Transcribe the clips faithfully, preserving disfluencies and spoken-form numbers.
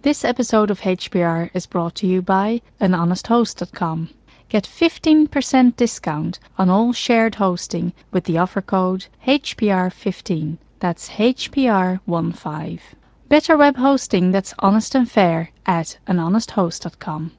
This episode of H P R is brought to you by an honest host dot com. Get fifteen percent discount on all shared hosting with the offer code H P R fifteen. That's H P R fifteen. Better web hosting that's honest and fair at an honest host dot com.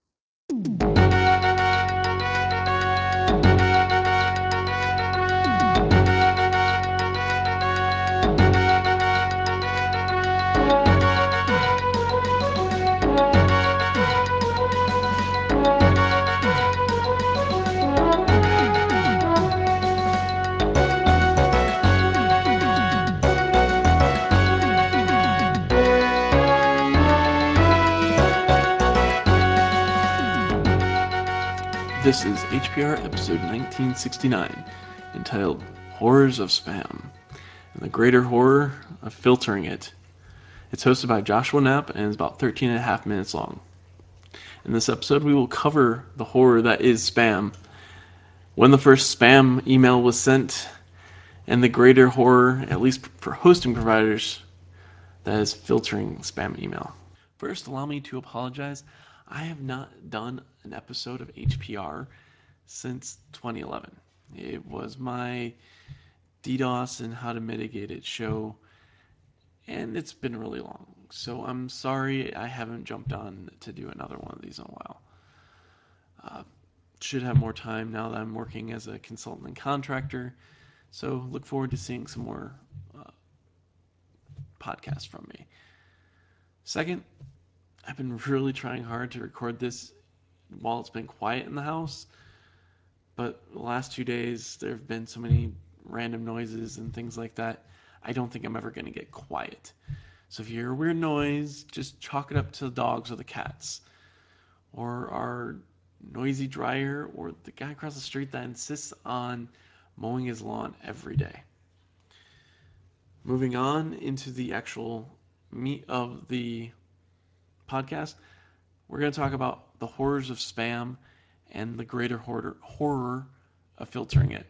This is H P R episode nineteen sixty-nine, entitled Horrors of Spam, and the greater horror of filtering it. It's hosted by Joshua Knapp and is about thirteen and a half minutes long. In this episode, we will cover the horror that is spam, when the first spam email was sent, and the greater horror, at least for hosting providers, that is filtering spam email. First, allow me to apologize. I have not done an episode of H P R since twenty eleven. It was my DDoS and how to mitigate it show, and it's been really long. So I'm sorry I haven't jumped on to do another one of these in a while. Uh, should have more time now that I'm working as a consultant and contractor. So look forward to seeing some more uh, podcasts from me. Second, I've been really trying hard to record this while it's been quiet in the house, but the last two days there have been so many random noises and things like that. I don't think I'm ever going to get quiet. So if you hear a weird noise, just chalk it up to the dogs or the cats, or our noisy dryer, or the guy across the street that insists on mowing his lawn every day. Moving on into the actual meat of the podcast, we're going to talk about the horrors of spam and the greater horror, horror of filtering it.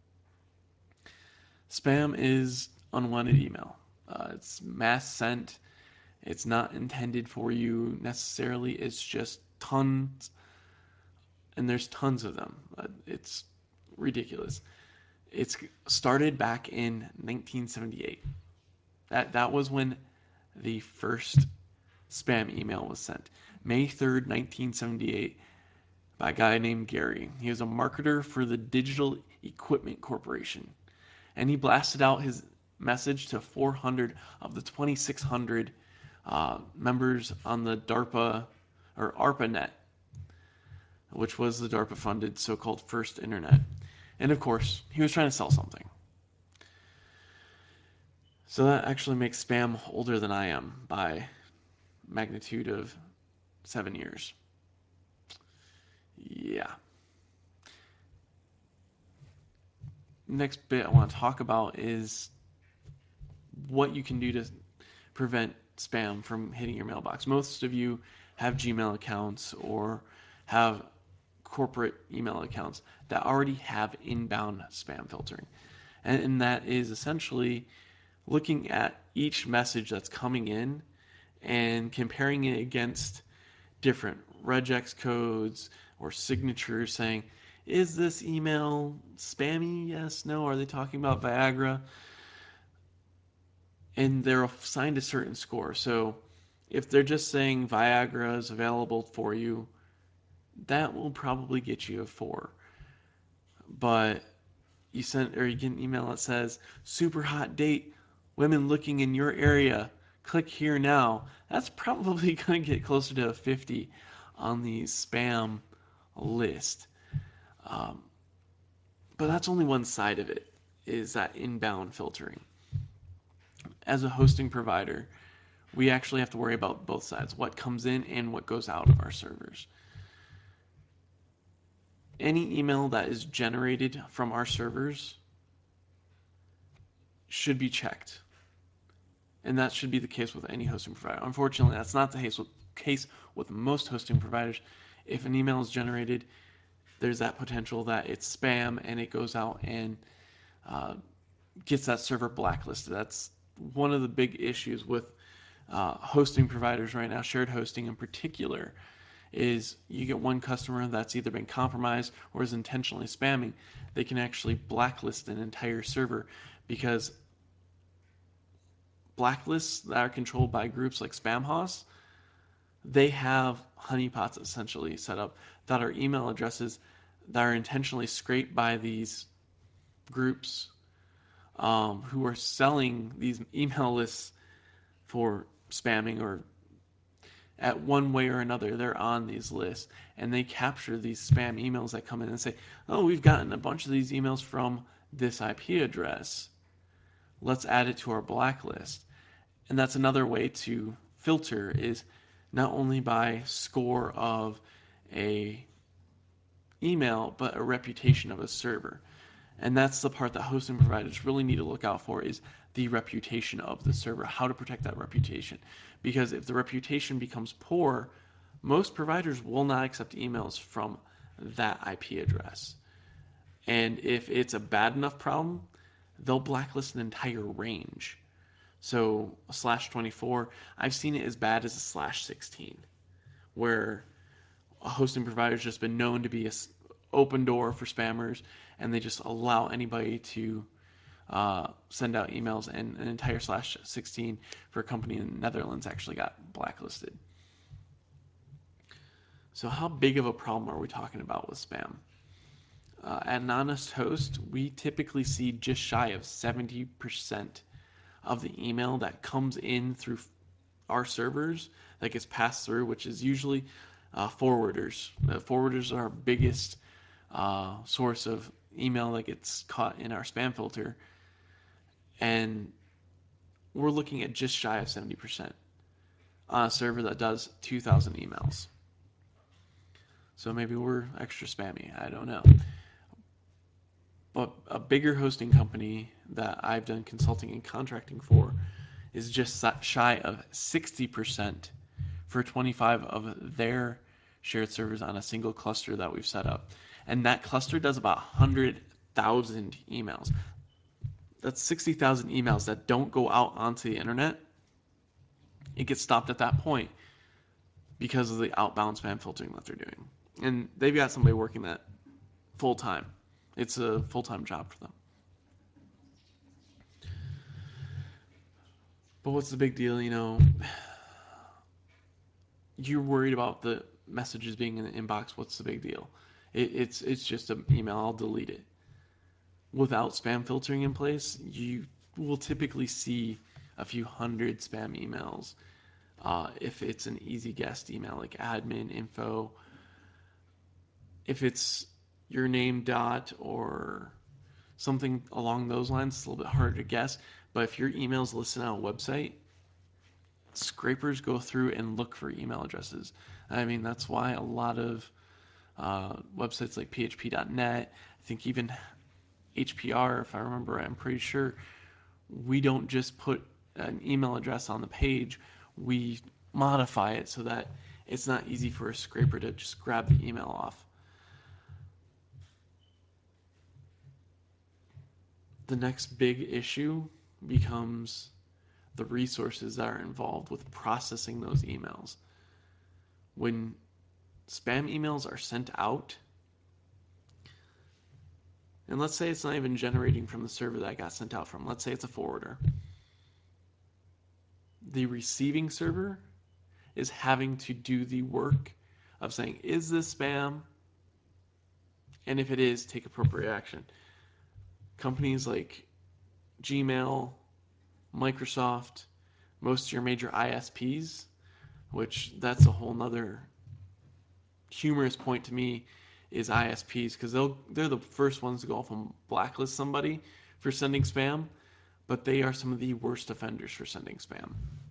Spam is unwanted email. Uh, it's mass sent. It's not intended for you necessarily. It's just tons, and there's tons of them. Uh, it's ridiculous. It's started back in nineteen seventy-eight. That that was when the first spam email was sent. May third, nineteen seventy-eight, by a guy named Gary. He was a marketer for the Digital Equipment Corporation. And he blasted out his message to four hundred of the twenty-six hundred uh, members on the DARPA, or ARPANET, which was the DARPA-funded so-called first internet. And of course, he was trying to sell something. So that actually makes spam older than I am by magnitude of seven years. Yeah. Next bit I want to talk about is what you can do to prevent spam from hitting your mailbox. Most of you have Gmail accounts or have corporate email accounts that already have inbound spam filtering. And, and that is essentially looking at each message that's coming in and comparing it against different regex codes or signatures, saying, is this email spammy? Yes, no. Are they talking about Viagra? And they're assigned a certain score. So if they're just saying Viagra is available for you, that will probably get you a four. But you sent or you get an email that says super hot date, women looking in your area, click here now. That's probably going to get closer to a fifty on the spam list. Um, but that's only one side of it, is that inbound filtering. As a hosting provider, we actually have to worry about both sides, what comes in and what goes out of our servers. Any email that is generated from our servers should be checked. And that should be the case with any hosting provider. Unfortunately, that's not the case with, case with most hosting providers. If an email is generated, there's that potential that it's spam and it goes out and uh, gets that server blacklisted. That's one of the big issues with uh, hosting providers right now, shared hosting in particular, is you get one customer that's either been compromised or is intentionally spamming, they can actually blacklist an entire server because blacklists that are controlled by groups like Spamhaus, they have honeypots essentially set up that are email addresses that are intentionally scraped by these groups um, who are selling these email lists for spamming, or at one way or another they're on these lists, and they capture these spam emails that come in and say, oh, we've gotten a bunch of these emails from this I P address, let's add it to our blacklist. And that's another way to filter, is not only by score of a email but a reputation of a server. And that's the part that hosting providers really need to look out for, is the reputation of the server, how to protect that reputation. Because if the reputation becomes poor, most providers will not accept emails from that I P address. And if it's a bad enough problem, they'll blacklist an entire range. So a slash twenty-four, I've seen it as bad as a slash sixteen, where a hosting provider's just been known to be a open door for spammers, and they just allow anybody to uh, send out emails, and an entire slash sixteen for a company in the Netherlands actually got blacklisted. So how big of a problem are we talking about with spam? Uh, at an honest host, we typically see just shy of seventy percent of the email that comes in through our servers that gets passed through, which is usually uh, forwarders. Uh, forwarders are our biggest uh, source of email that gets caught in our spam filter, and we're looking at just shy of seventy percent on a server that does two thousand emails. So maybe we're extra spammy, I don't know. But a bigger hosting company that I've done consulting and contracting for is just shy of sixty percent for twenty-five of their shared servers on a single cluster that we've set up. And that cluster does about one hundred thousand emails. That's sixty thousand emails that don't go out onto the internet. It gets stopped at that point because of the outbound spam filtering that they're doing. And they've got somebody working that full time. It's a full time job for them. But what's the big deal? You know, you're worried about the messages being in the inbox. What's the big deal? It, it's it's just an email. I'll delete it. Without spam filtering in place, you will typically see a few hundred spam emails. Uh, if it's an easy guessed email like admin info, if it's your name dot or something along those lines, it's a little bit harder to guess. But if your email is listed on a website, scrapers go through and look for email addresses. I mean, that's why a lot of uh, websites like P H P dot net, I think even H P R, if I remember, I'm pretty sure we don't just put an email address on the page, we modify it so that it's not easy for a scraper to just grab the email off. The next big issue becomes the resources that are involved with processing those emails. When spam emails are sent out, and let's say it's not even generating from the server that got sent out from, let's say it's a forwarder, the receiving server is having to do the work of saying, is this spam? And if it is, take appropriate action. Companies like Gmail, Microsoft, most of your major I S Ps, which that's a whole nother humorous point to me, is I S Ps, because they'll they're the first ones to go off and blacklist somebody for sending spam, but they are some of the worst offenders for sending spam.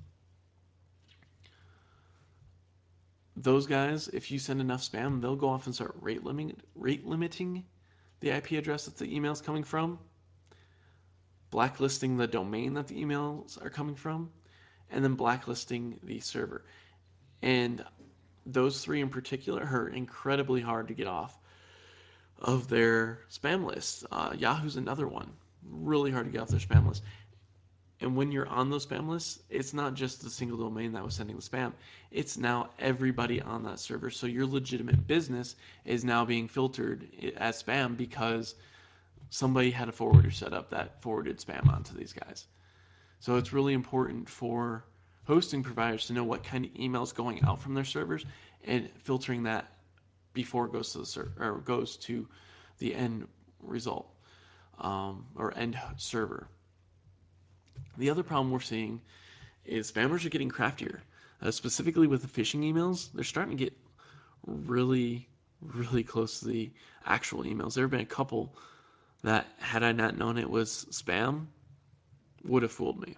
Those guys, if you send enough spam, they'll go off and start rate limiting rate limiting the I P address that the email's coming from, blacklisting the domain that the emails are coming from, and then blacklisting the server. And those three in particular are incredibly hard to get off of their spam list. Uh, Yahoo's another one, really hard to get off their spam list. And when you're on those spam lists, it's not just the single domain that was sending the spam. It's now everybody on that server. So your legitimate business is now being filtered as spam because somebody had a forwarder set up that forwarded spam onto these guys. So it's really important for hosting providers to know what kind of email is going out from their servers and filtering that before it goes to the ser- or goes to the end result um, or end server. The other problem we're seeing is spammers are getting craftier. Uh, specifically with the phishing emails, they're starting to get really, really close to the actual emails. There have been a couple that, had I not known it was spam, would have fooled me.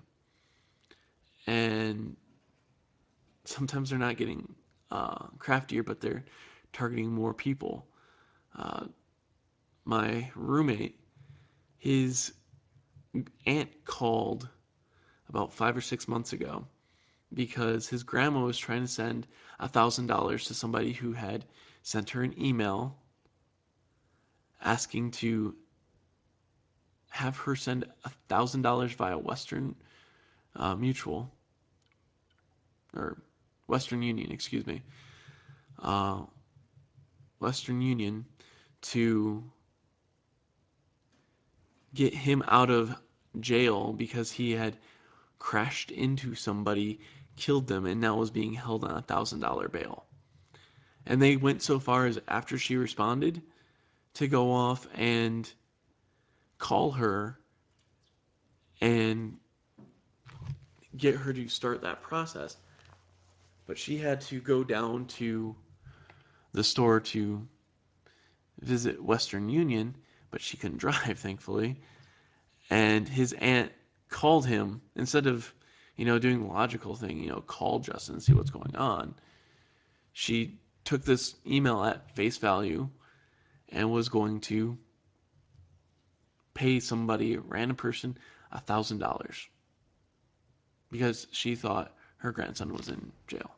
And sometimes they're not getting uh, craftier, but they're targeting more people. Uh, my roommate, his aunt called about five or six months ago because his grandma was trying to send a thousand dollars to somebody who had sent her an email asking to have her send a thousand dollars via Western uh, Mutual or Western Union, excuse me, uh, Western Union to get him out of jail because he had crashed into somebody, killed them, and now was being held on a thousand dollar bail. And they went so far as after she responded to go off and call her and get her to start that process. But she had to go down to the store to visit Western Union, but she couldn't drive, thankfully. And his aunt called him instead of, you know, doing the logical thing, you know, call Justin and see what's going on. She took this email at face value and was going to pay somebody, a random person, a thousand dollars because she thought her grandson was in jail.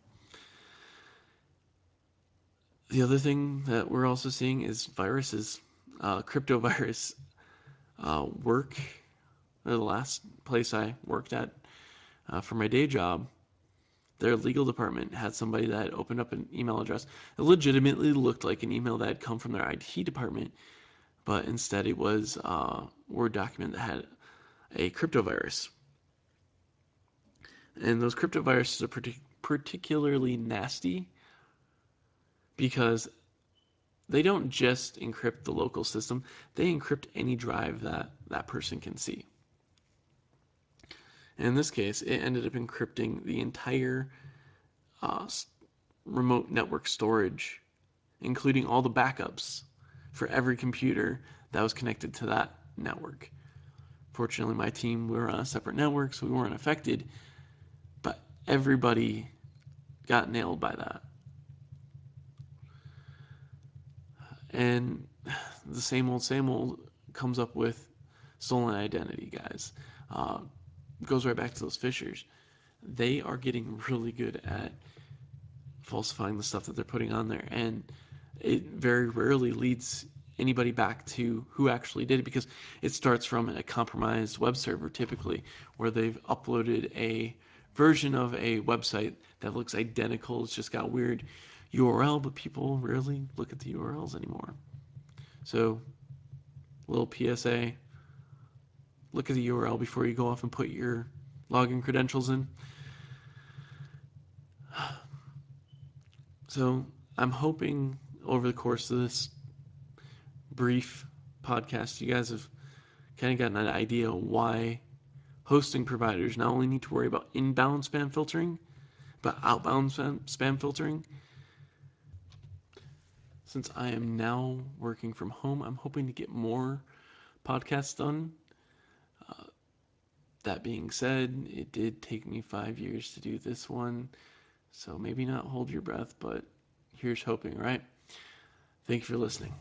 The other thing that we're also seeing is viruses. Uh, crypto virus uh, work. The last place I worked at uh, for my day job, their legal department had somebody that had opened up an email address. It legitimately looked like an email that had come from their I T department, but instead it was a Word document that had a crypto virus. And those crypto viruses are partic- particularly nasty because they don't just encrypt the local system, they encrypt any drive that that person can see. In this case, it ended up encrypting the entire uh, remote network storage, including all the backups for every computer that was connected to that network. Fortunately, my team, we were on a separate network, so we weren't affected, but everybody got nailed by that. And the same old, same old comes up with stolen identity, guys. Uh, goes right back to those phishers. They are getting really good at falsifying the stuff that they're putting on there, and it very rarely leads anybody back to who actually did it because it starts from a compromised web server typically where they've uploaded a version of a website that looks identical. It's just got a weird U R L, but people rarely look at the U R Ls anymore. So, little P S A, look at the U R L before you go off and put your login credentials in. So I'm hoping over the course of this brief podcast, you guys have kind of gotten an idea why hosting providers not only need to worry about inbound spam filtering, but outbound spam, spam filtering. Since I am now working from home, I'm hoping to get more podcasts done. Uh, that being said, it did take me five years to do this one, so maybe not hold your breath, but here's hoping, right? Thank you for listening.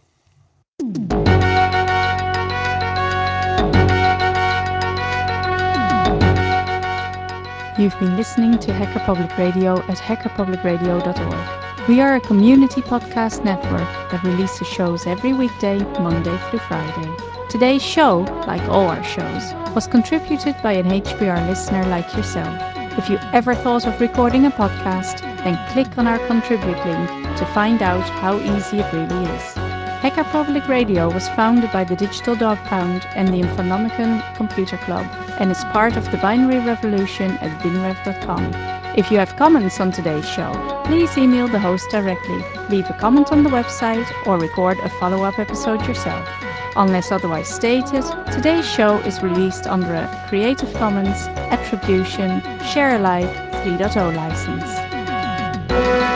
You've been listening to Hacker Public Radio at hacker public radio dot org. We are a community podcast network that releases shows every weekday, Monday through Friday. Today's show, like all our shows, was contributed by an H P R listener like yourself. If you ever thought of recording a podcast, then click on our contribute link to find out how easy it really is. Hacker Public Radio was founded by the Digital Dog Pound and the Infonomicon Computer Club and is part of the Binary Revolution at binrev dot com. If you have comments on today's show, please email the host directly, leave a comment on the website, or record a follow-up episode yourself. Unless otherwise stated, today's show is released under a Creative Commons Attribution Share Alike three point oh license.